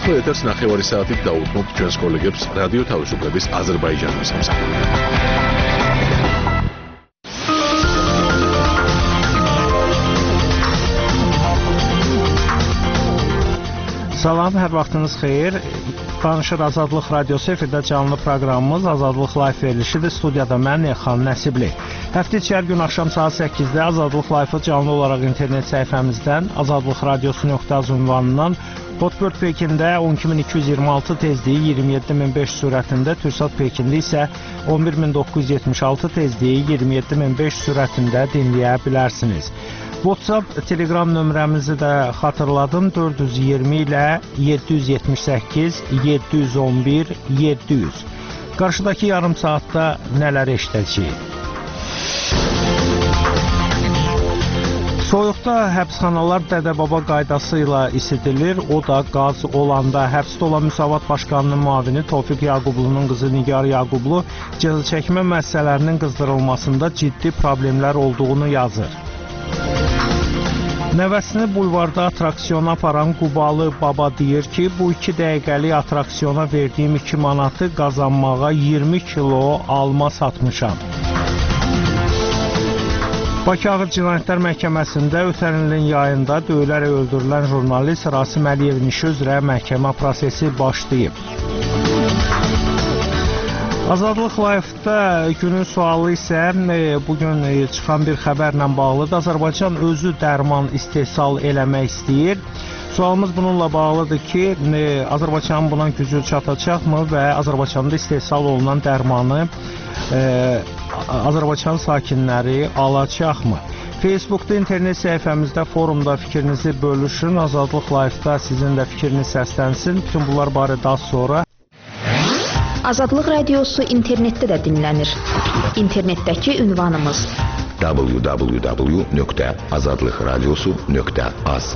ახლა ეთერს 9 საათით დაუთმობთ ჩვენს კოლეგებს რადიო თავისუფლების აზერბაიჯანის სამსახურში. Salam, hər vaxtınız xeyir. Danışır Azadlıq Radiosu efirdə canlı proqramımız Azadlıq Live verilişidir. Studiyada mən Elxan Nəsibli. Həftə içi hər gün axşam saat 8-də Azadlıq Live-ı canlı olaraq internet səhifəmizdən azadlıqradiosu.az ünvanından Hotbird Pekində 12226 tezliyi 27500 sürətində, Türksat Pekində isə 11976 tezliyi 27500 sürətində dinləyə bilərsiniz. WhatsApp, Telegram nömrəmizi də xatırladım. 420 ilə 778 711 700. Qarşıdakı yarım saatda nələr eşidəcəyik? Soyuqda həbsxanalar dədə-baba qaydası ilə isidilir. O da qaz olanda. Həbsdə olan Müsavat Başqanının müavini Tofiq Yaqublu'nun qızı Nigar Yaqublu cəza çəkmə müəssisələrinin qızdırılmasında ciddi problemlər olduğunu yazır. Nəvəsini bulvarda atraksiyona aparan Qubalı baba deyir ki, bu 2 dəqiqəlik atraksiyona verdiyim 2 manatı qazanmağa 20 kilo alma satmışam. Bakı Ağır Cinayətlər Məhkəməsində ötən ilin yayında döyülərək öldürülən jurnalist Rasim Əliyevin işi üzrə məhkəmə prosesi başlayıb. Azadlıq Live-da günün sualı isə bugün çıxan bir xəbərlə bağlıdır. Azərbaycan özü dərman istehsal eləmək istəyir. Sualımız bununla bağlıdır ki, Azərbaycanın buna gücü çatacaqmı və Azərbaycanda istehsal olunan dərmanı Azərbaycan sakinləri alacaqmı? Facebookda, internet səhifəmizdə, forumda fikrinizi bölüşün. Azadlıq Live-da sizin də fikriniz səslənsin. Bütün bunlar barədə az sonra. Azadlıq Radiosu internetdə də dinlənir. İnternetdəki ünvanımız www.azadlıqradiosu.az.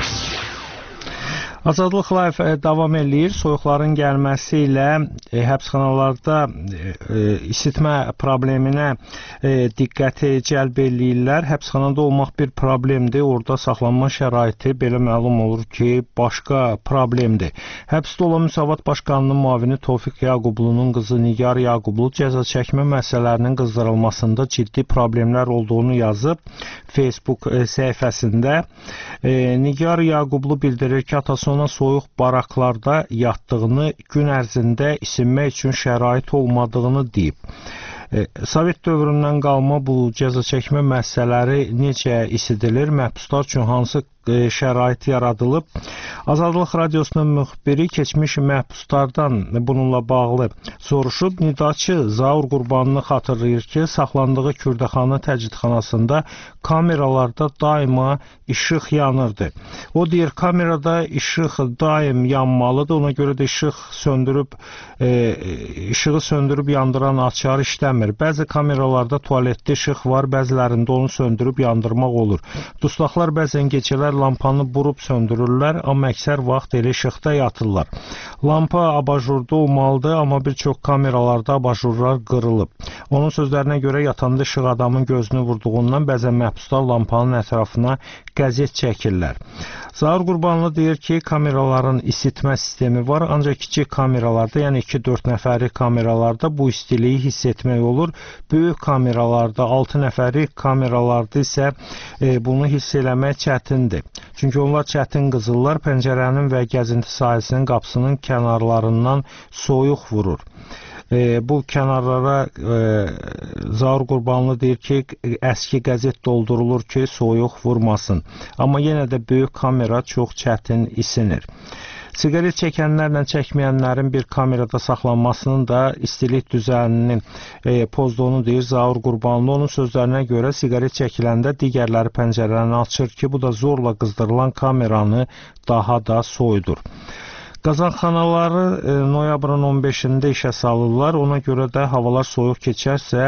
Azadlıq Live davam eləyir. Soyuqların gəlməsi ilə həbsxanalarda isitmə probleminə diqqəti cəlb eləyirlər. Həbsxanada olmaq bir problemdir. Orada saxlanma şəraiti belə məlum olur ki, başqa problemdir. Həbsdə olan Müsavat Başqanının müavini Tofiq Yaqublu'nun qızı Nigar Yaqublu cəza çəkmə müəssisələrinin qızdırılmasında ciddi problemlər olduğunu yazıb Facebook səhifəsində. Nigar Yaqublu bildirir ki, atası ona soyuq baraklarda yatdığını, gün ərzində isinmək üçün şərait olmadığını deyib. Sovet dövründən qalma bu cəza çəkmə müəssisələri necə isidilir, məhbuslar üçün hansı şərait yaradılıb? Azadlıq Radiosunun müxbiri keçmiş məhbuslardan bununla bağlı soruşub. Nidaçı Zaur Qurbanını xatırlayır ki, saxlandığı Kürdəxana təcridxanasında kameralarda daima işıq yanırdı. O deyir, kamerada işıq daim yanmalıdır, ona görə də işığı söndürüb yandıran açar işləmir. Bəzi kameralarda tualetdə işıq var, bəzilərində onu söndürüb yandırmaq olur. Dustaqlar bəzən gecələr lampanı burub söndürürlər, amma əksər vaxt elə işıqda yatırlar. Lampa abajurda olmalıdır, amma bir çox kameralarda abajurlar qırılıb. Onun sözlərinə görə yatanda işıq adamın gözünü vurduğundan bəzən məhbuslar lampanın ətrafına qəzet çəkirlər. Zaur Qurbanlı deyir ki, kameraların isitmə sistemi var, ancaq kiçik kameralarda, yəni 2-4 nəfərli kameralarda bu istiliyi hiss etmək olur. Böyük kameralarda, 6 nəfərli kameralarda isə bunu hiss eləmək çətindir. Çünki onlar çətin qızırlar, pəncərənin və gəzinti sahəsinin qapısının kənarlarından soyuq vurur. Bu kənarlara Zaur Qurbanlı deyir ki, əski qəzet doldurulur ki, soyuq vurmasın. Amma yenə də böyük kamera çox çətin isinir. Siqaret çəkənlərlə çəkməyənlərin bir kamerada saxlanmasının da istilik düzəninin pozduğunu deyir Zaur Qurbanlı. Onun sözlərinə görə siqaret çəkiləndə digərləri pəncərəni açır ki, bu da zorla qızdırılan kameranı daha da soyudur. Qazanxanaları noyabrın 15-də işə salırlar. Ona görə də havalar soyuq keçərsə,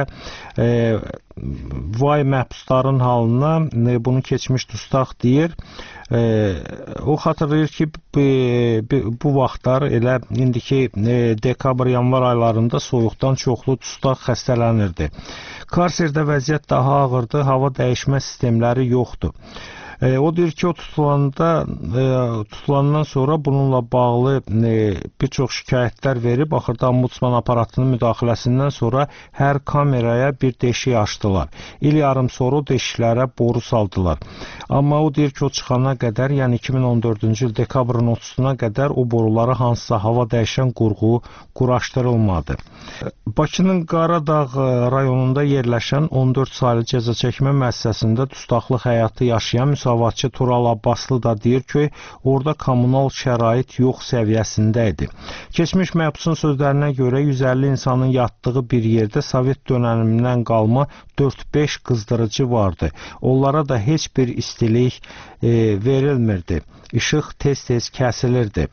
vay məhbusların halına, bunu keçmiş dustaq deyir. O xatırlayır ki, bu vaxtlar elə indiki dekabr-yanvar aylarında soyuqdan çoxlu dustaq xəstələnirdi. Karserdə vəziyyət daha ağırdı, hava dəyişmə sistemləri yoxdur. O deyir ki, o tutulandan sonra bununla bağlı bir çox şikayətlər verib, axırda ombudsman aparatının müdaxiləsindən sonra hər kameraya bir deşik açdılar. İl yarım sonra o deşiklərə boru saldılar. Amma o deyir ki, o çıxana qədər, yəni 2014-cü il dekabrın 30-una qədər o borulara hansısa hava dəyişən qurğu quraşdırılmadı. Bakının Qaradağ rayonunda yerləşən 14 saylı cəzaçəkmə müəssisəsində dustaqlıq həyatı yaşayan müsavatçı Tural Abbaslı da deyir ki, orada kommunal şərait yox səviyyəsində idi. Keçmiş məhbusun sözlərinə görə 150 insanın yatdığı bir yerdə Sovet dönəmindən qalma 4-5 qızdırıcı vardı. Onlara da heç bir istilik verilmirdi. İşıq tez-tez kəsilirdi.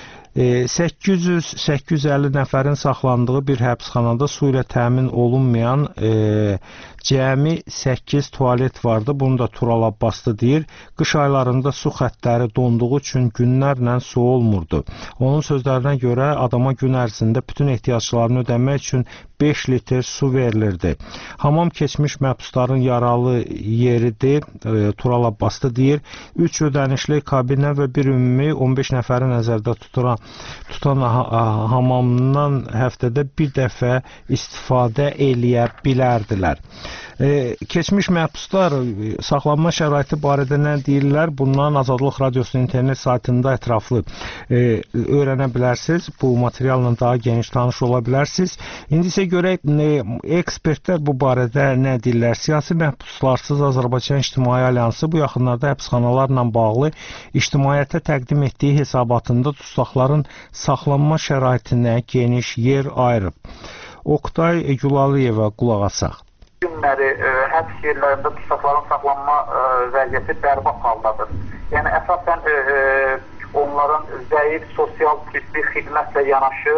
800-850 nəfərin saxlandığı bir həbsxanada su ilə təmin olunmayan cəmi 8 tualet vardı. Bunu da Tural Abbaslı deyir. Qış aylarında su xəttləri donduğu üçün günlərlə su olmurdu. Onun sözlərinə görə adama gün ərzində bütün ehtiyaclarını ödəmək üçün 5 litr su verilirdi. Hamam keçmiş məhbusların yaralı yeridir. Tural Abbaslı deyir. 3 ödənişli kabinə və bir ümumi 15 nəfəri nəzərdə tutan hamamdan həftədə bir dəfə istifadə eləyə bilərdilər. Keçmiş məhbuslar saxlanma şəraiti barədə nə deyirlər? Bundan Azadlıq Radiosunun internet saytında ətraflı öyrənə bilərsiniz. Bu materialla daha geniş tanış ola bilərsiniz. İndi isə görək ekspertlər bu barədə nə deyirlər? Siyasi məhbuslarsız Azərbaycan İctimai Alyansı bu yaxınlarda həbsxanalarla bağlı ictimaiyyətə təqdim etdiyi hesabatında dustaqların saxlanma şəraitinə geniş yer ayırıb. Oktay Gülalıyeva qulaq asaq. Günləri həbs yerlərində dustaqların saxlanma vəziyyəti bərbad haldadır. Yəni əsasən onların zəif sosial tibbi xidmətlə yanaşı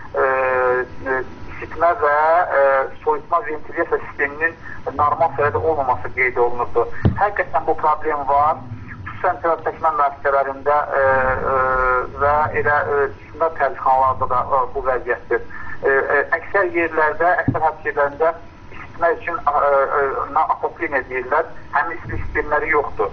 isitmə və soyutma ventilasiya sisteminin normal səviyyədə olmaması qeyd olunurdu. Həqiqətən bu problem var. Xüsusən cəzaçəkmə müəssisələrində və elə istisna tərcixanalarda da bu vəziyyətdir. Əksər yerlərdə, əksər həbs yerlərində isitmək üçün atoplin edirlər, həmin istilik sistemləri yoxdur.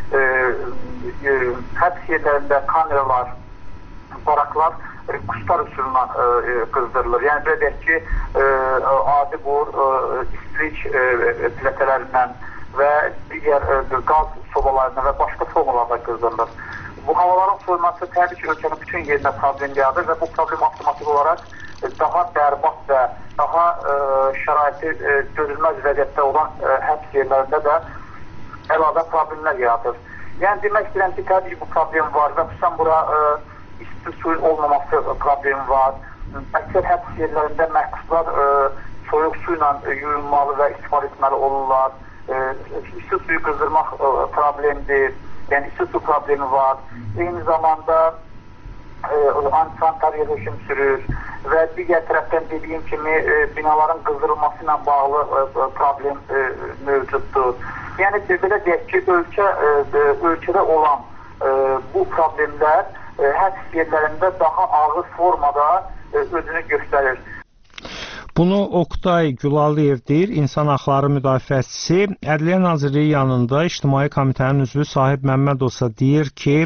Həbs yerlərində kameralar, baraklar quşlar üsulundan qızdırılır. Yəni belə deyək ki, adi bor, istilik plətələrindən və digər qaz sobalarından və başqa formalardan qızdırılır. Bu havaların soyulması təbii ki, ölkənin bütün yerinə problem yaradır və bu problem avtomatik olaraq daha bərbad və daha şəraiti dözülməz vəziyyətdə olan həbs yerlərində də əlavə problemlər yaradır. Yəni demək istəyirəm ki, təbii ki, bu problem var və xüsusən bura isti suyun olmaması problemi var. Əksər həbs yerlərində məhbuslar soyuq su ilə yuyulmalı və istifadə etməli olurlar. İsti suyu qızdırmaq problemdir, yəni isti su problemi var. Eyni zamanda antisanitar yerləşim sürür və digər tərəfdən dediyim kimi binaların qızdırılması ilə bağlı problem mövcuddur. Yəni belə deyək ki, ölkədə olan bu problemlər həbs yerlərində daha ağır formada özünü göstərir. Bunu Oktay Gülalıyev deyir, İnsan Haqları Müdafiəçisi. Ədliyyə Nazirliyi yanında İctimai Komitənin üzvü Sahib Məmmədovsa deyir ki,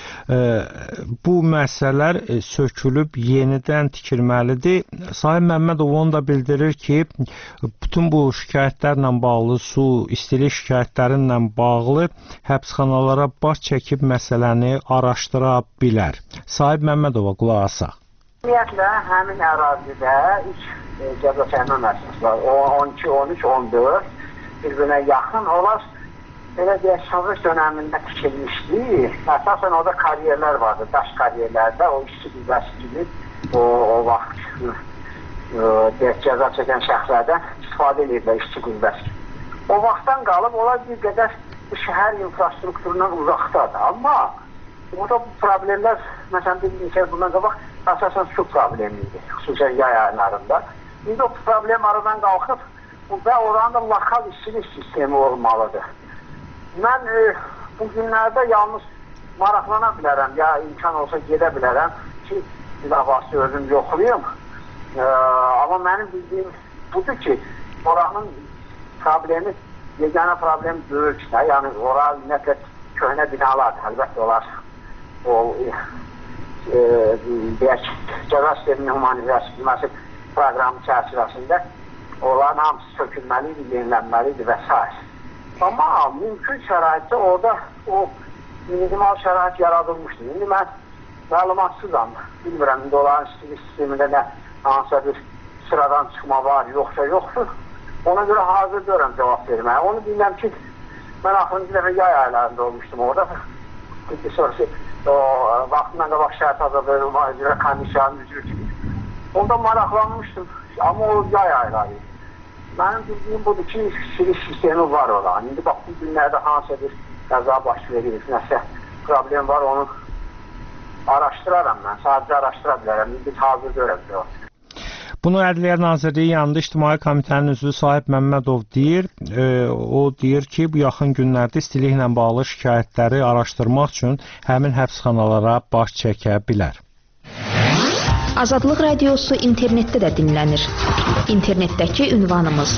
bu məsələlər sökülüb yenidən tikilməlidir. Sahib Məmmədov onu da bildirir ki, bütün bu şikayətlərlə bağlı, su, istilik şikayətlərinlə bağlı həbsxanalara baş çəkib məsələni araşdıra bilər. Sahib Məmmədova qulaq asaq. Ümumiyyətlə, həmin ərazidə cəzaçəkmə müəssisələri 12, 13, 14 bir-birinə yaxın olar. Belə deyək, Sovet dönəmində tikilmişdi. Əsasən orada karyerlər vardı, daş karyerlərdə, o işçi qüvvəsi gibi o vaxt cəza çəkən şəxslərdən istifadə edirlər işçi qüvvəsi. O vaxtdan qalıb, onlar bir qədər şəhər infrastrukturundan uzaqdadır. Amma burada bu problemlər, məsələn, bir neçə bundan qabaq, əsasən su problemiydi, xüsusən yay aylarında. İndi o problem aradan qalxıb və oranın da lokal işçilik sistemi olmalıdır. Mən bu günlərdə yalnız maraqlana bilərəm, ya imkan olsa gedə bilərəm ki, lavası özüm yoxlayım. Amma mənim bildiyim budur ki, oranın problemi, yeganə problem böyükdə, yəni ora ümumiyyətlə köhnə binalar, əlbəttə onlar o deyək, cəza sisteminin humanizasiya proqramı çərçivəsində onların hamısı sökülməlidir, yenilənməlidir və s. Amma mümkün şəraitdə orada o minimal şərait yaradılmışdır. İndi mən məlumatsızam, bilmirəm, indi onların sistemində nə hansısa bir sıradan çıxma var, yoxsa yoxdur. Ona görə hazır görəm cavab verməyə. Onu bilməm ki, mən axırıncı dəfə yay aylarında olmuşdum orada. Sonrası o vaxtından qabaq şəhət azadlığı komissiyanın üzvü kimi. Onda maraqlanmışdım, amma o yay ayları. Mənim bildiyim budur ki, sürüş sistemi var olan. İndi bax, bu günlərdə hansısa bir qəza baş verir, nəsə problem var, onu araşdıraram mən. Sadəcə araşdıra bilərəm, biz hazır görəm. Bunu Ədliyyə Nazirliyi yanında İctimai Komitənin üzvü Sahib Məmmədov deyir. O deyir ki, bu yaxın günlərdə istiliklə bağlı şikayətləri araşdırmaq üçün həmin həbsxanalara baş çəkə bilər. Azadlıq Radiosu internetdə də dinlənir. İnternetdəki ünvanımız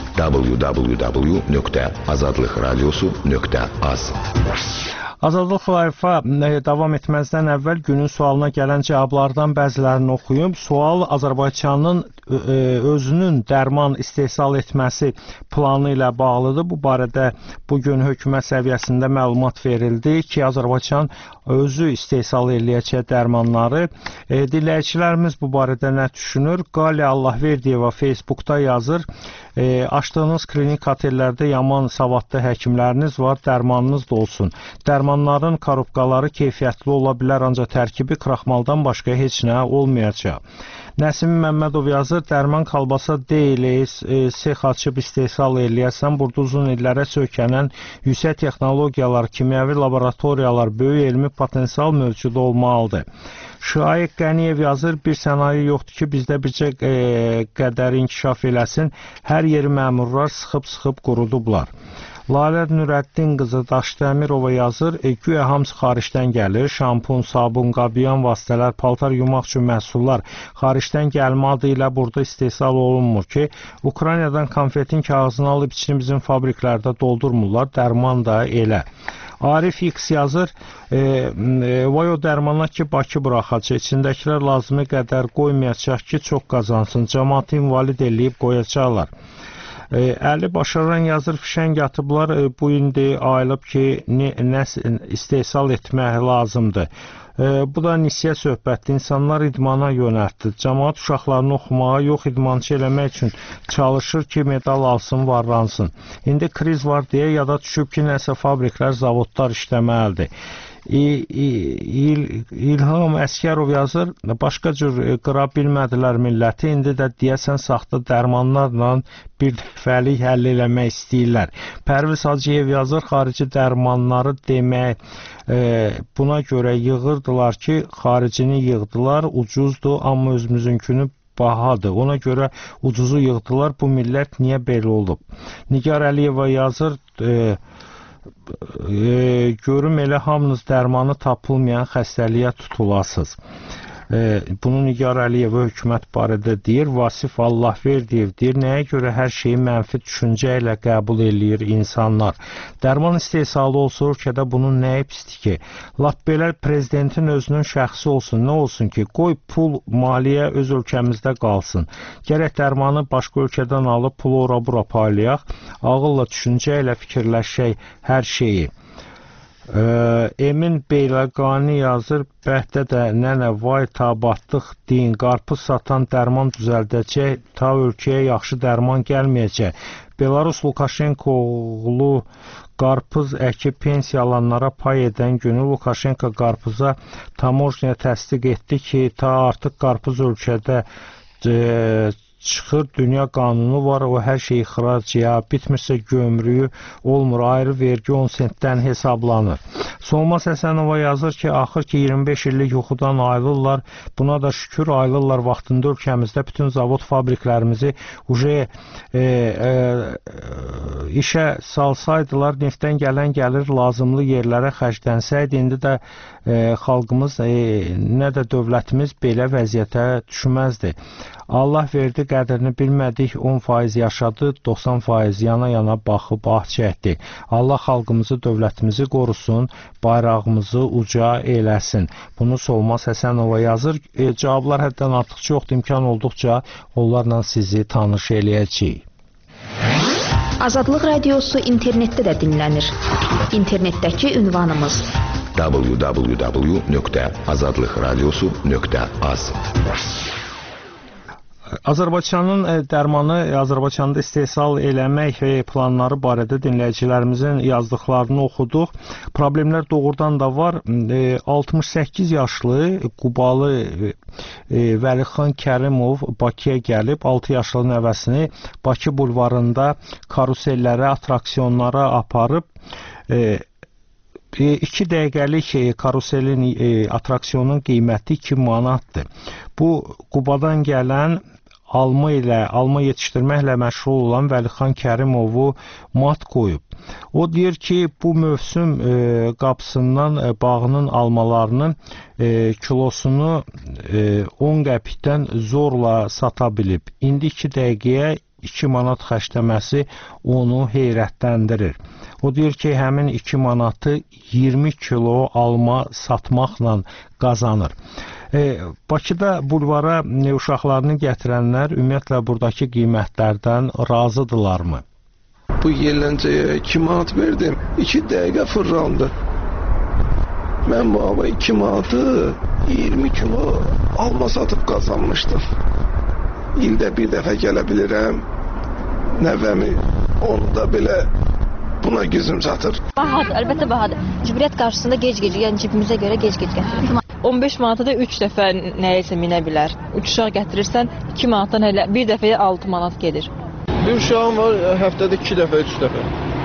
www.azadlıqradiosu.az. Azadlıq Live-a davam etməzdən əvvəl günün sualına gələn cavablardan bəzilərini oxuyum. Sual Azərbaycanın özünün dərman istehsal etməsi planı ilə bağlıdır. Bu barədə bugün hökumət səviyyəsində məlumat verildi ki, Azərbaycan özü istehsal eləyəcək dərmanları. Dinləyicilərimiz bu barədə nə düşünür? Qali Allahverdiyeva Facebookda yazır. Açdığınız klinik otellərdə yaman savadlı həkimləriniz var, dərmanınız da olsun. Dərmanların korobkaları keyfiyyətli ola bilər, ancaq tərkibi kraxmaldan başqa heç nə olmayacaq. Nəsim Məmmədov yazır, dərman kalbasa deyil, sex açıb istehsal eləyəsən, burada uzun illərə sökənən yüksək texnologiyalar, kimyəvi laboratoriyalar, böyük elmi potensial mövcud olmalıdır. Şaiq Qəniyev yazır, bir sənaye yoxdur ki, bizdə bircə qədər inkişaf eləsin, hər yeri məmurlar sıxıb qurudublar. Lalə Nürəddin qızı Daşdəmirova yazır, güya hamısı xaricdən gəlir, şampun, sabun, qabiyan vasitələr, paltar yumaq üçün məhsullar xaricdən gəlmə adı ilə burada istehsal olunmur ki, Ukraynadan konfetin kağızını alıb içini bizim fabriklərdə doldurmurlar, dərman da elə. Arif X yazır, vay o dərmana ki, Bakı buraxacaq, içindəkilər lazımı qədər qoymayacaq ki, çox qazansın, cəmaatı invalid eləyib qoyacaqlar. Əli Başaran yazır, fişəng atıblar, bu indi ayılıb ki, nə istehsal etmək lazımdır. Bu da nisiyə söhbətdir, insanlar idmana yönəltdir. Cəmaat uşaqlarını oxumağa, yox idmançı eləmək üçün çalışır ki, medal alsın, varlansın. İndi kriz var deyə yada düşüb ki, nəsə fabriklər, zavodlar işləməlidir. İlham Əskərov yazır, başqa cür qıra bilmədilər milləti, indi də deyəsən saxta dərmanlarla bir dəfəlik həll eləmək istəyirlər. Pərviz Hacıyev yazır, xarici dərmanları demək buna görə yığırdılar ki, xaricini yığdılar, ucuzdur, amma özümüzünkünü bahadır. Ona görə ucuzu yığdılar, bu millət niyə belə olub? Nigar Əliyeva yazır, görüm elə hamınız dərmanı tapılmayan xəstəliyə tutulasınız. Bunu Nigar Əliyeva hökumət barədə deyir. Vasif Allahverdiyev deyir, nəyə görə hər şeyi mənfi düşüncə ilə qəbul eləyir insanlar. Dərman istehsalı olsa ölkədə bunun nəyi pisdir ki? Lap belə prezidentin özünün şəxsi olsun, nə olsun ki? Qoy pul, maliyyə öz ölkəmizdə qalsın. Gərək dərmanı başqa ölkədən alıb pulu ora-bura paylayaq, ağılla düşüncə ilə fikirləşək hər şeyi. Emin Beyləqani yazır, bəhdə də nənə vay tabatlıq deyin, qarpız satan dərman düzəldəcək, ta ölkəyə yaxşı dərman gəlməyəcək. Belarus Lukashenko oğlu qarpız əkib pensiya alanlara pay edən günü Lukashenko qarpıza tamojniya təsdiq etdi ki, ta artıq qarpız ölkədə çıxır, dünya qanunu var, o hər şey ixrac ya, bitmirsə gömrüyü olmur, ayrı vergi 10 sentdən hesablanır. Solmaz Həsənova yazır ki, axır ki 25 illik yuxudan ayrılırlar, buna da şükür ayrılırlar vaxtında ölkəmizdə bütün zavod fabriklərimizi işə salsaydılar, neftdən gələn gəlir lazımlı yerlərə xərclənsəydi, indi də xalqımız, nə də dövlətimiz belə vəziyyətə düşməzdi. Allah verdi, qədrini bilmədik, 10% yaşadı, 90% yana-yana baxıb ah çəkdi. Allah xalqımızı, dövlətimizi qorusun, bayrağımızı uca eləsin. Bunu Solmaz Həsənova yazır. Cavablar həddən artıq çoxdur, imkan olduqca onlarla sizi tanış eləyəcəyik. Azadlıq Radiosu internetdə də dinlənir. İnternetdəki ünvanımız www.azadlıqradiosu.az. Azərbaycanın dərmanı, Azərbaycanda istehsal eləmək planları barədə dinləyicilərimizin yazdıqlarını oxuduq. Problemlər doğrudan da var. 68 yaşlı Qubalı Vəlixan Kərimov Bakıya gəlib, 6 yaşlı nəvəsini Bakı bulvarında karusellərə, atraksiyonlara aparıb. 2 dəqiqəlik karuselin, atraksiyonun qiyməti 2 manatdır. Bu, Qubadan gələn alma yetişdirməklə məşğul olan Vəlixan Kərimovu mat qoyub. O deyir ki, bu mövsüm qapısından bağının almalarının kilosunu 10 qəpikdən zorla sata bilib. İndi 2 dəqiqəyə 2 manat xərcləməsi onu heyrətləndirir. O deyir ki, həmin 2 manatı 20 kilo alma satmaqla qazanır. Bakıda bulvara uşaqlarını gətirənlər ümumiyyətlə buradakı qiymətlərdən razıdırlarmı? Bu yerləncəyə 2 manat verdim, 2 dəqiqə fırlandı. Mən bu hava 2 manatı 20 kilo alma satıb qazanmışdım. İldə bir dəfə gələ bilirəm, nəvəmi, onu da belə buna gücüm çatır. Bahadır, əlbəttə bahadır. Cibriyyət qarşısında gec-gec, yəni cibimizə görə gec-gec gətirir. 15 manata da 3 dəfə nəyəsə minə bilər. 3 uşaq gətirirsən 2 manatdan hələ bir dəfəyə 6 manat gedir. Bir uşağım var, həftədə 2 dəfə, 3 dəfə.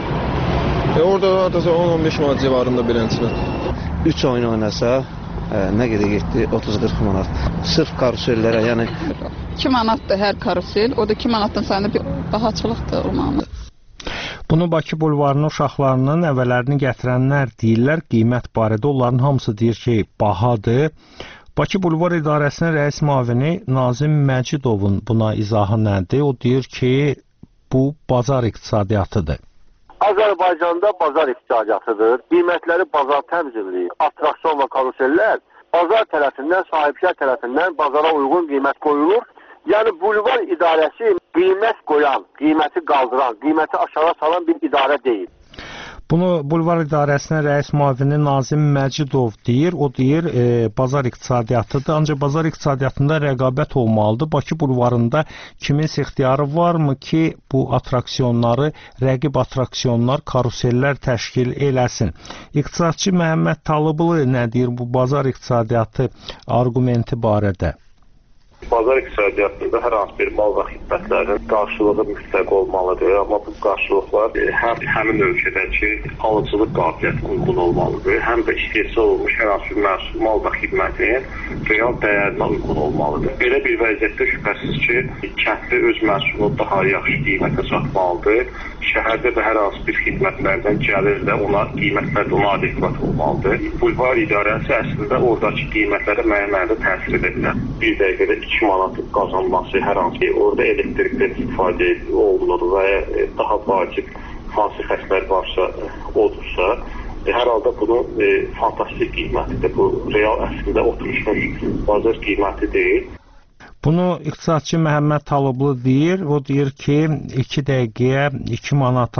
Orada hardasa 10-15 manat civarında bilənçinə. 3 oyun oynasa, nə qədər getdi? 30-40 manat. Sırf karusellərə, yəni 2 manatdır hər karusel, o da 2 manatdan sayında bir bahaçılıqdır olmalı. Bunu Bakı bulvarının uşaqlarının nəvələrini gətirənlər deyirlər, qiymət barədə onların hamısı deyir ki, bahadır. Bakı Bulvar İdarəsinin rəis müavini Nazim Məcidovun buna izahı nədir? O deyir ki, bu bazar iqtisadiyyatıdır. Azərbaycanda bazar iqtisadiyyatıdır. Qiymətləri bazar təmzimləyir. Atraksiyon və karusellər bazar tərəfindən, sahibkar tərəfindən bazara uyğun qiymət qoyulur. Yəni bulvar idarəsi qiymət qoyan, qiyməti qaldıran, qiyməti aşağı salan bir idarə deyil. Bunu Bulvar İdarəsinin rəis müavini Nazim Məcidov deyir. O deyir, bazar iqtisadiyyatıdır. Ancaq bazar iqtisadiyyatında rəqabət olmalıdır. Bakı bulvarında kiminsə ixtiyarı varmı ki, bu atraksiyonları, rəqib atraksiyonlar, karusellər təşkil eləsin? İqtisadçı Məhəmməd Talıblı nə deyir bu bazar iqtisadiyyatı arqumenti barədə? Bazar iqtisadiyyatında hər hansı bir mal və xidmətlərin qarşılığı mütləq olmalıdır, amma bu qarşılıqlar həmin ölkədəki alıcılıq qabiliyyətinə uyğun olmalıdır, həm də istehsal olunmuş hər hansı bir məhsul, mal və xidmətin real dəyərinə uyğun olmalıdır. Belə bir vəziyyətdə şübhəsiz ki, kəndli öz məhsulunu daha yaxşı qiymətə satmalıdır, şəhərdə də hər hansı bir xidmətlərdən gəlir də ona qiymətlər də ona adekvat olmalıdır. Bulvar idarəsi əslində oradakı qiymətlərə müəyyən mənada təsir edə bilər. Bir dəqiqədə 2 manat qazanması hər hansı orada elektrikdən istifadə olunur və daha vacib hansı xəstələr varsa olursa, hər halda bunu fantastik qiymətidir. Bu real əslində oturmuş bazar qiyməti deyil. Bunu iqtisadçı Məhəmməd Talıblı deyir. O deyir ki, 2 dəqiqəyə 2 manat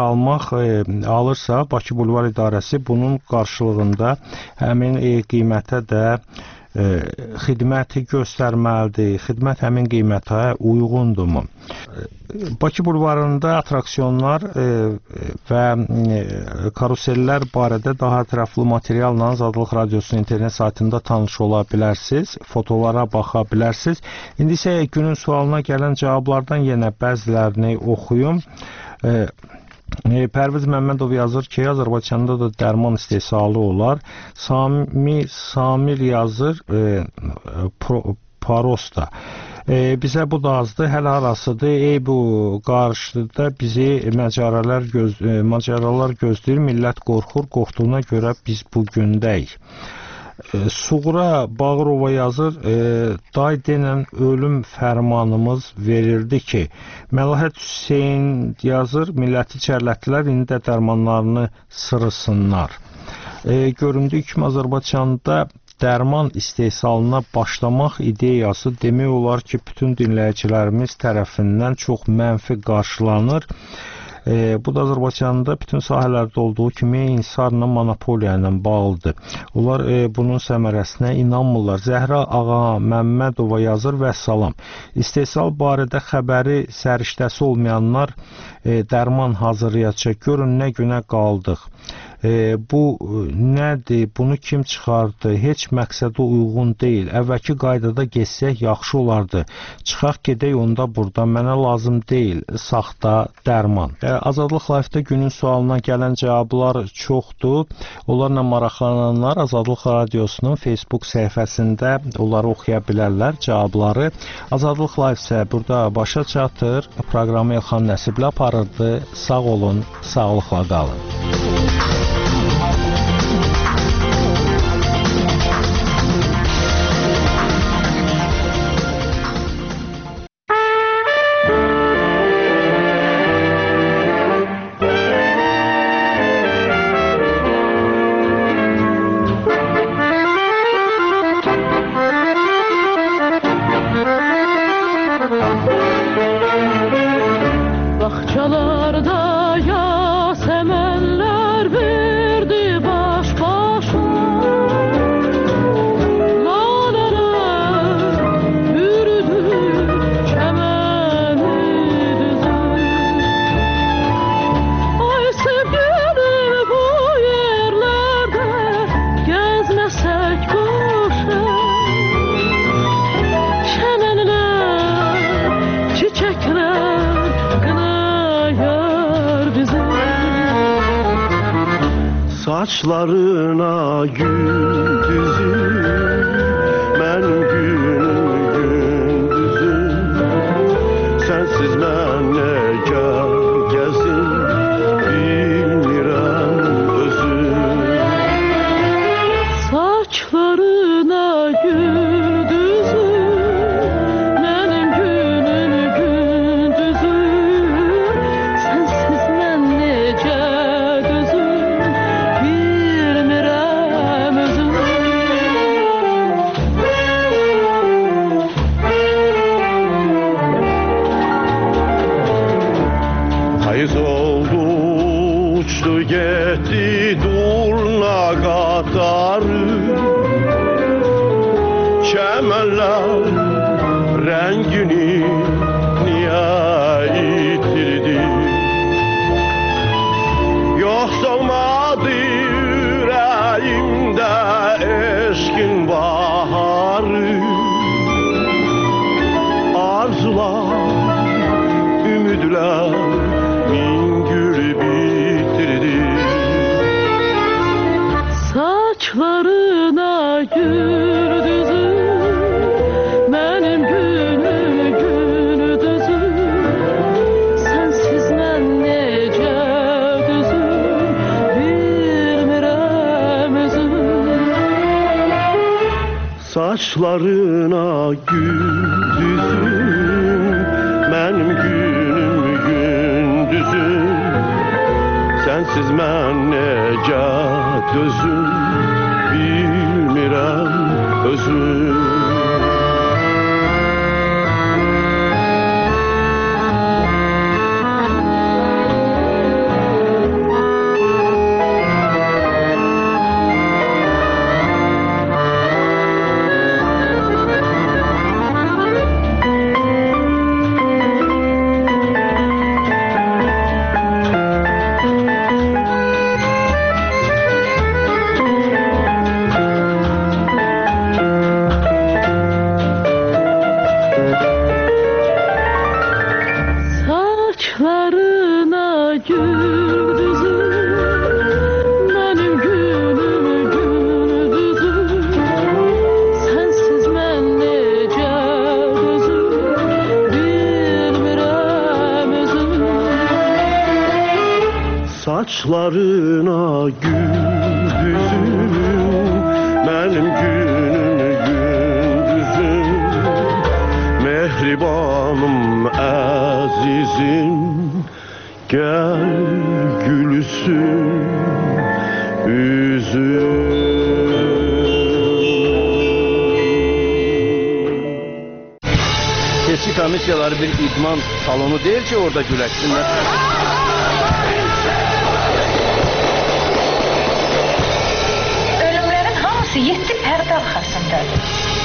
alırsa, Bakı Bulvar İdarəsi bunun qarşılığında həmin qiymətə də xidməti göstərməlidir. Xidmət həmin qiymətə uyğundurmu? Bakı bulvarında atraksiyonlar və karusellər barədə daha ətraflı materialla Azadlıq Radiosunun internet saytında tanış ola bilərsiniz, fotolara baxa bilərsiniz. İndi isə günün sualına gələn cavablardan yenə bəzilərini oxuyum. Pərviz Məmmədov yazır ki, Azərbaycanda da dərman istehsalı olar. Samir yazır, Parosta. Bizə bu da azdır, hələ arasıdır. Bu qarşıda bizi macəralar gözləyir. Millət qorxur, qorxduğuna görə biz bu gündəyik. Suğra Bağırova yazır, day denən ölüm fərmanımız verirdi ki, Məlahət Hüseyin yazır, milləti çərlətdilər, indi də dərmanlarını sırısınlar. Göründüyü kimi Azərbaycanda dərman istehsalına başlamaq ideyası demək olar ki, bütün dinləyicilərimiz tərəfindən çox mənfi qarşılanır. Bu da Azərbaycanda bütün sahələrdə olduğu kimi insarla, monopoliya ilə bağlıdır. Onlar bunun səmərəsinə inanmırlar. Zəhra Ağa Məmmədova yazır və salam. İstehsal barədə xəbəri səriştəsi olmayanlar dərman hazırlayacaq. Görün nə günə qaldıq. Bu nədir? Bunu kim çıxardı? Heç məqsədə uyğun deyil. Əvvəlki qaydada geçsək yaxşı olardı. Çıxaq gedək onda burada. Mənə lazım deyil saxta dərman. Azadlıq Live-də günün sualına gələn cavablar çoxdur. Onlarla maraqlananlar Azadlıq Radiosunun Facebook səhifəsində onları oxuya bilərlər, cavabları. Azadlıq Live isə burada başa çatır. Proqramı Elxan Nəsiblə aparırdı. Sağ olun, sağlıqla qalın. Bahçalarda yasemenler verdi baş başa, laleler yürüdü çemeni düzü. Ay sevgilim bu yerlerde gezmesek boşa, çemenler, çiçekler saçlarına gül düzüm, ben günüm gündüzüm. Sensiz ben necə gəzim, bilmirəm özüm. Saçlarına gül düzüm, benim günüm gündüzüm. Sensiz ben necə Hayız oldu, uçtu gitti durna qatarı. Çəmənlər rəngini niyə itirdi? Yoxsa olmadı ürəyimdə eşqin baharı. Arzular, ümidlər saçlarına gül düzüm, benim günüm gündüzüm. Sensiz ben necə düzüm, bilmirəm özüm. Saçlarına gül düzüm, benim günüm gündüzüm. Sensiz mən necə dözüm, bilmirəm özüm. Saçlarına gül düzüm, benim Seçki komissiyaları bir idman salonu değil ki orada güləşsinlər. Ölümlərin hamısı 7 pərdə arxasındadır.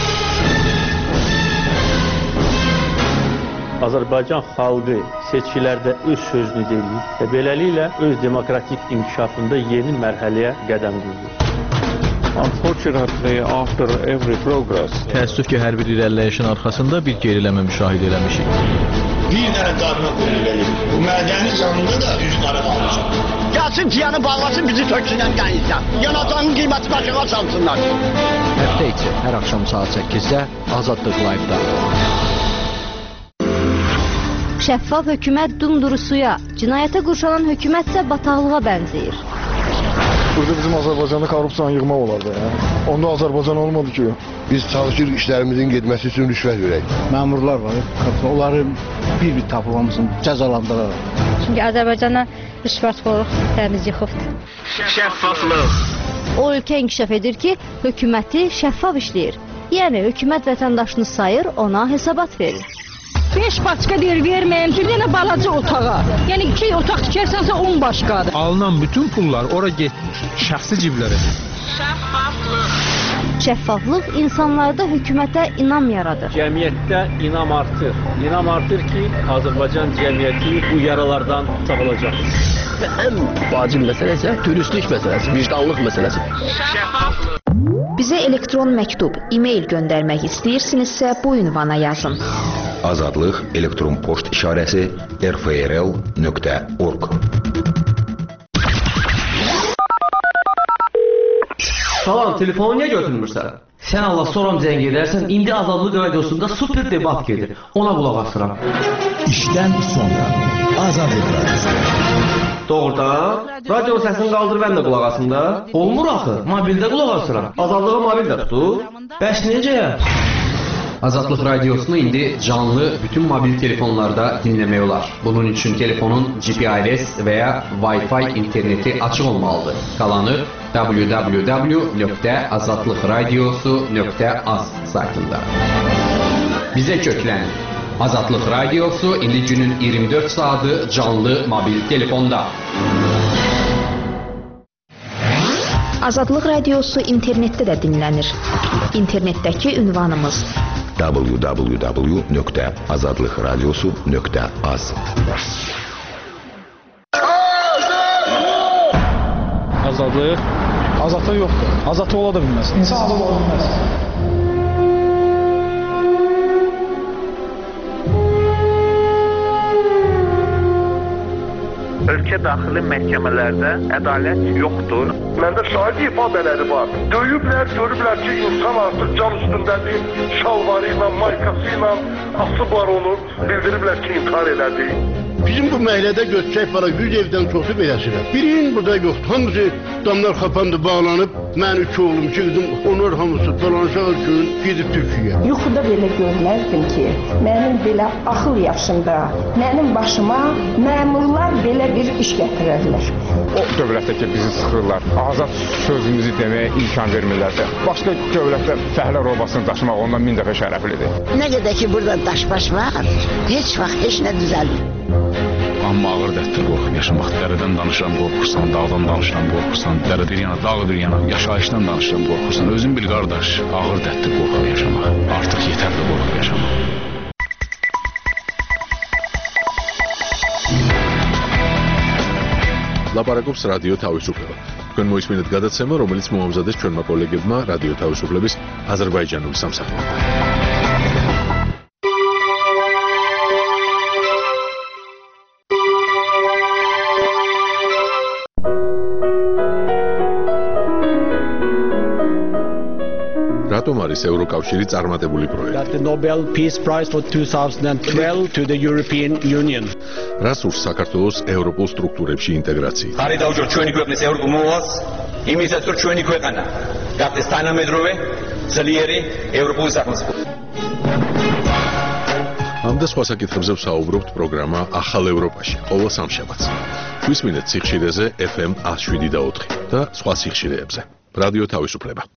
Azərbaycan xalqı seçkilərdə öz sözünü deyir və beləliklə öz demokratik inkişafında yeni mərhələyə qədəm qoyur. Unfortunately, after every progress, təəssüf ki, hər bir irəliləyişin arxasında bir geriləmə müşahidə eləmişik. Bir dənə qadına qoyulur. Bu mədəni canında da üz qara qalmışam. Gəlsin piyanı bağlasın, bizi töksünən qənizdən. Yanacağın qiyməti başına çalsınlar. Həftə içi, hər axşam saat 8-də Azadlıq Live-da. Şəffaf hökumət dumduru suya, cinayətə qurşanan hökumət isə bataqlığa bənzəyir. Burada bizim Azərbaycanda korrupsiyanı yığmaq olardı. Onda Azərbaycan olmadı ki. Biz çalışır işlərimizin getməsi üçün rüşvət verək. Məmurlar var, onları bir tapılmasın, cəzalandıraraq. Çünki Azərbaycandan rüşvətxorluq təmiz yıxıbdır. Şəffaflıq. O ölkə inkişaf edir ki, hökuməti şəffaf işləyir. Yəni hökumət vətəndaşını sayır, ona hesabat verir. 5 başqa deyir verməyəm, bir dənə balaca otağa. Yəni 2 otaq tikərsənsə 10 başqadır. Alınan bütün pullar ora getmir, şəxsi ciblərə. Şəffaflıq insanlarda hökumətə inam yaradır. Cəmiyyətdə inam artır. İnam artır ki, Azərbaycan cəmiyyəti bu yaralardan sağılacaq. Və ən vacib məsələ isə dürüstlük məsələsi, vicdanlıq məsələsi. Bizə elektron məktub, e-mail göndərmək istəyirsinizsə bu ünvana yazın. Azadlıq elektron poçt işarəsi rfrl.org. Salam, telefonu niyə götürmürsən? Sən Allah soram zəng edərsən, indi Azadlıq radiosunda super debat gedir. Ona qulaq asıram. İşdən sonra Azadlıq radiosu. Doğrudan, radio səsini qaldır, mən də qulaq asım da. Olmur axı, mobildə qulaq asıram. Azadlığa mobil də tutur. Bəs necə? Azadlıq radiosunu indi canlı bütün mobil telefonlarda dinləmək olar. Bunun üçün telefonun GPRS və ya Wi-Fi interneti açıq olmalıdır. Qalanı www.azadlıqradiosu.az saytında. Bizə köklənin. Azadlıq radiosu indi günün 24 saatı canlı mobil telefonda. Azadlıq radiosu internetdə də dinlənir. İnternetdəki ünvanımız www.azadlıqradiosu.az. Azadlıq? Azadlıq yoxdur. Azadlıq ola da bilməz. İnsan azad ola bilməz. Ölkə daxili məhkəmələrdə ədalət yoxdur. Məndə şahid ifadələri var. Döyüblər, görüblər ki, insan artıq can üstündədir, şalvarı ilə, maykası ilə asıblar onu, bildiriblər ki, intihar elədi. Bizim bu məhəllədə göçək var, 100 evdən çoxu beləsirlər. Birinin burada yoxdur. Hamısı damlar xapandı, bağlanıb. Mən 2 oğlum, 2 qızım, onlar hamısı dolanışaq üçün gedib Türkiyəyə. Yuxuda belə görməzdim ki, mənim belə axıl yaşında, mənim başıma məmurlar belə bir iş gətirərlər. O dövlətdə ki, bizi sıxırlar, azad sözümüzü deməyə imkan vermirlərsə, başqa dövlətdə fəhlə robasını daşımaq ondan 1000 dəfə şərəflidir. Nə qədər ki, burada daşbaş var, heç vaxt heç nə düzəlmir. Amma ağır dərddir qorxub yaşamaq. Dərədən danışıram qorxursan, dağdan danışıram qorxursan, dərə bir yana, dağ bir yana, yaşayışdan danışıram qorxursan. Özün bil qardaş, ağır dərddir qorxub yaşamaq. Artıq yetərli qorxub yaşamaq. ლაპარაკობს რადიო თავისუფლება. თქვენ მოისმინეთ გადაცემა, რომელიც მოამზადეს ჩვენმა კოლეგებმა რადიო თავისუფლების აზერბაიჯანული სამსახურიდან. რატომ არის ევროკავშირი წარმატებული პროექტი? The Nobel Peace Prize for 2012 to the European Union. რას ურს საქართველოს ევროპულ სტრუქტურებში ინტეგრაცია? ხარი დავჯერ ჩვენი ქვეყნის ევროპულ მოვალს, იმისაც რომ ჩვენი ქვეყანა გახდეს თანამედროვე, ძლიერი ევროპული სახელმწიფო. ამ და სხვა საკითხებზე ვსაუბრობთ პროგრამა ახალ ევროპაში, ყოველ სამშაბათს. გვისმინეთ სიხშირეზე FM 107.4 და სხვა სიხშირეებზე. რადიო თავისუფლება.